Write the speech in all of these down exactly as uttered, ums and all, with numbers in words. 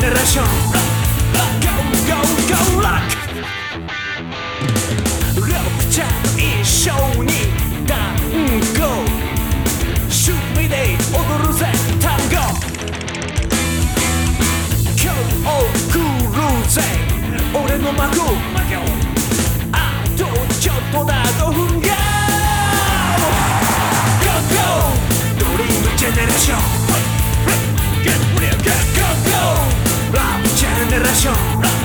ネレーション Go go go rock ロックちゃんと一緒にダンゴ趣味で踊るぜ単語今日送るぜ俺の幕あとちょっとだごふんが Go go ドリームジェネレーション Get real get go go ラップジェネレーション Get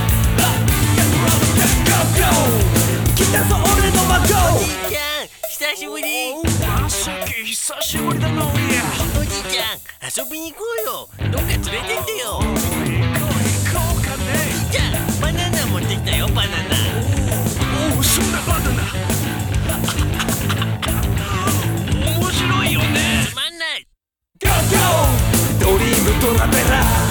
go go 来たぞ俺の幕おじいちゃん久しぶり。 まさき久しぶりだなおやおじいちゃん遊びに行こうよ。どっか連れてってよ。 行こう行こうかねじいちゃんバナナ持ってきたよ。バナナ。 おおそんなバナナ面白いよねつまんない。 Go go ドリームトラベラー